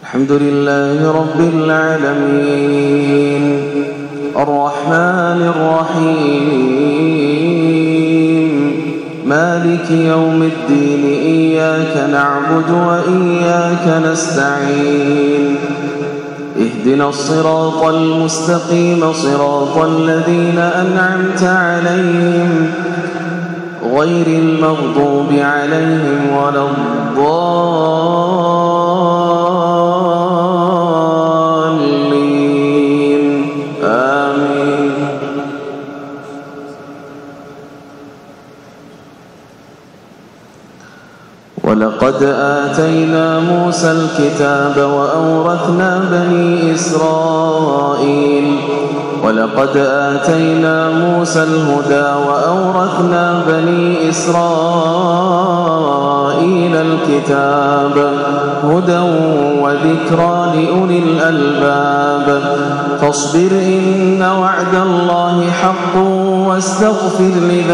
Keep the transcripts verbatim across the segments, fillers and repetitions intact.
الحمد لله رب العالمين الرحمن الرحيم مالك يوم الدين إياك نعبد وإياك نستعين اهدنا الصراط المستقيم صراط الذين أنعمت عليهم غير المغضوب عليهم ولا الضالين آمين. ولقد آتينا موسى الكتاب وأورثنا بني إسرائيل ولقد آتينا موسى الهدى وأورثنا بني إسرائيل الكتاب هدى وذكرى لأولي الألباب فاصبر إن وعد الله حق واستغفر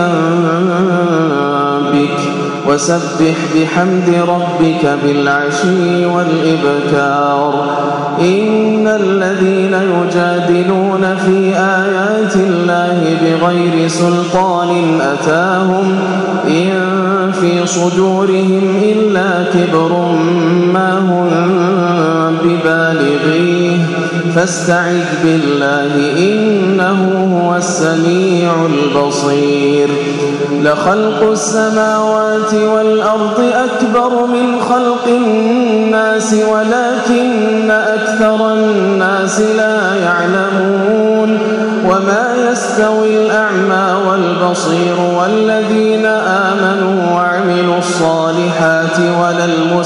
لذنبك وسبح بحمد ربك بالعشي والإبكار إن الذين يجادلون في آيات الله بغير سلطان أتاهم إن في صدورهم إلا كبر ما هم ببالغيه فاستعذ بالله إنه هو السميع البصير. لخلق السماوات والأرض أكبر من خلق الناس ولكن أكثر الناس لا يعلمون. وما يستوي الأعمى والبصير والذين آمنوا وعملوا الصالحات ولا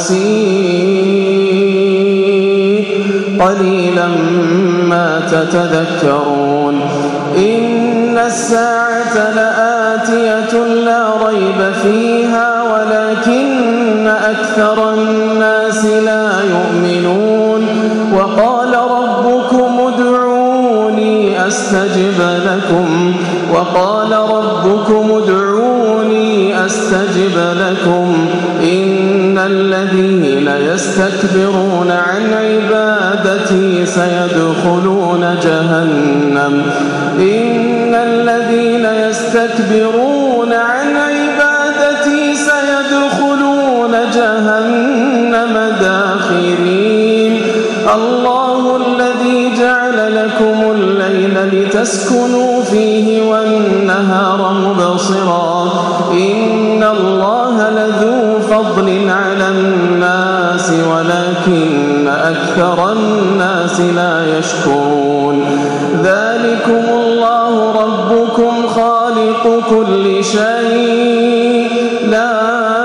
المسيء قليلا ما تتذكرون. إن الساعة لآتية لا ريب فيها ولكن أكثر الناس لا يؤمنون. وقال ربكم ادعوني أستجب لكم وقال ربكم ادعوني أستجب لكم إن الذين يستكبرون عن عبادتي سيدخلون جهنم إن الذين يستكبرون عن عبادتي سيدخلون جهنم داخرين. الله الذي جعل لكم الليل لتسكنوا فيه والنهار مبصرا إن الله لذو فضل على الناس ولكن أكثر الناس لا يشكرون. ذلكم الله ربكم خالق كل شيء لا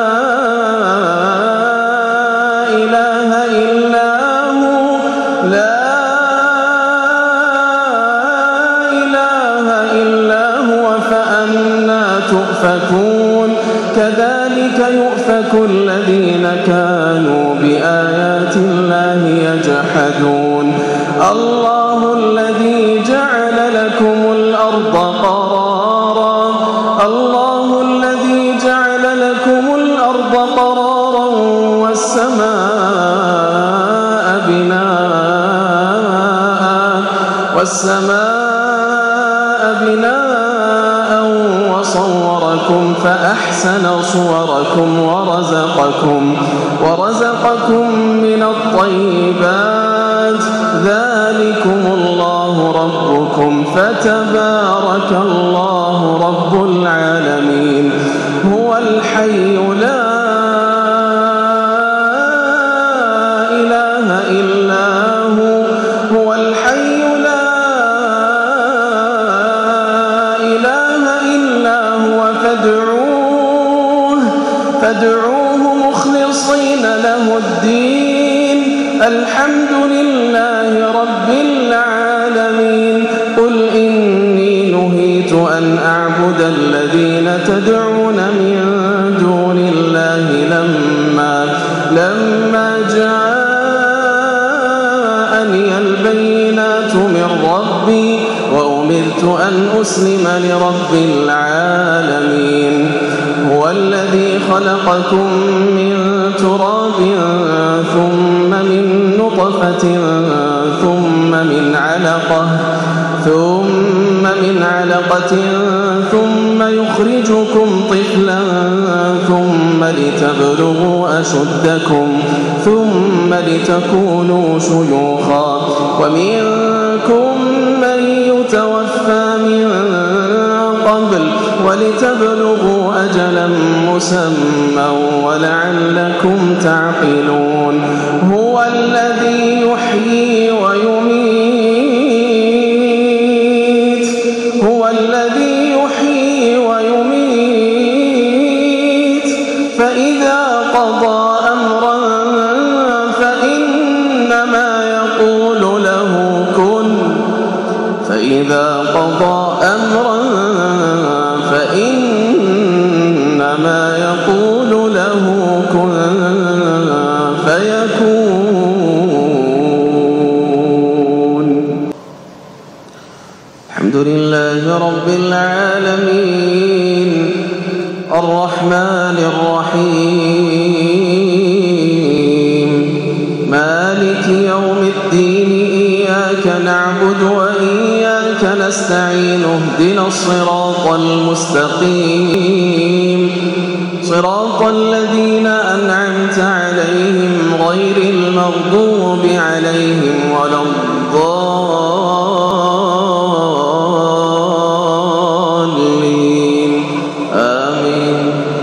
إله إلا هو لا إله إلا هو فأنى تؤفكون. كذلك يؤفك الذين كانوا بآيات الله يجحدون. الله الذي جعل لكم الأرض قرارا الله الذي جعل لكم الأرض قرارا والسماء بناء والسماء بناء وصوركم فأحسن صوركم ورزقكم ورزقكم من الطيبات ذلكم الله ربكم فتبارك الله رب العالمين. هو الحي لا إله إلا هو هو الحي لا إله إلا هو فادعوه فادعوه مخلصين له الدين الحمد لله رب العالمين. قل إني نهيت أن أعبد الذين تدعون من دون الله لما لما جاءني البينات من ربي وأمرت أن أسلم لرب العالمين. هو الذي خلقكم من تراب ثم من نطفة ثم من علقة ثم من علقة ثم يخرجكم طفلا ثم لتبلغوا أشدكم ثم لتكونوا شيوخا ومنكم من يتوفى من قبل ولتبلغوا أجلا مسمى ولعلكم تعقلون هو الذي يحيي ويميت هو الذي يحيي ويميت فإذا قضى أمرا فإنما يقول له كن فإذا قضى أمرا فإنما يقول له كن فيكون. الحمد لله رب العالمين الرحمن الرحيم مالك يوم الدين إياك نعبد وإياك نستعين اهدنا الصراط المستقيم صراط الذين أنعمت عليهم غير المغضوب عليهم ولا الضالين آمين.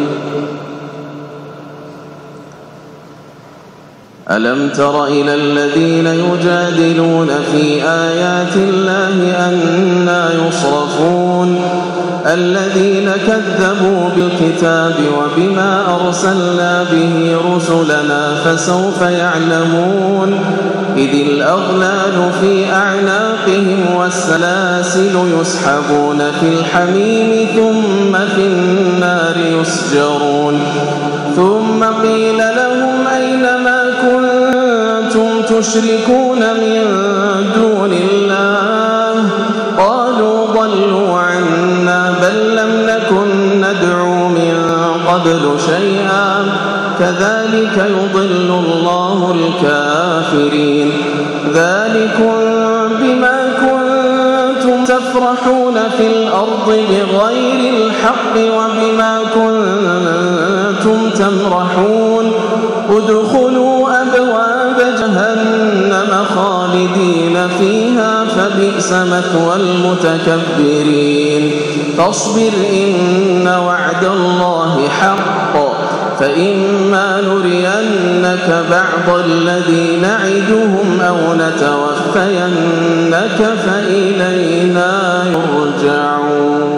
ألم تر إلى الذين يجادلون في آيات الله أنى يصرفون الذين كذبوا بالكتاب وبما أرسلنا به رسلنا فسوف يعلمون إذ الأغلال في أعناقهم والسلاسل يسحبون في الحميم ثم في النار يسجرون ثم قيل لهم أين ما كنتم تشركون من دون الله قالوا ضلوا عنا بل لم نكن ندعو من قبل شيئا كذلك يضل الله الكافرين ذلكم بما كنتم تفرحون في الأرض بغير الحق وبما كنتم تمرحون ادخلوا أبواب جهنم خالدين فيها فبئس مثوى المتكبرين فاصبر إن وعد الله حق فإما نرينك بعض الذي نعدهم أو نتوفينك فإلينا يرجعون.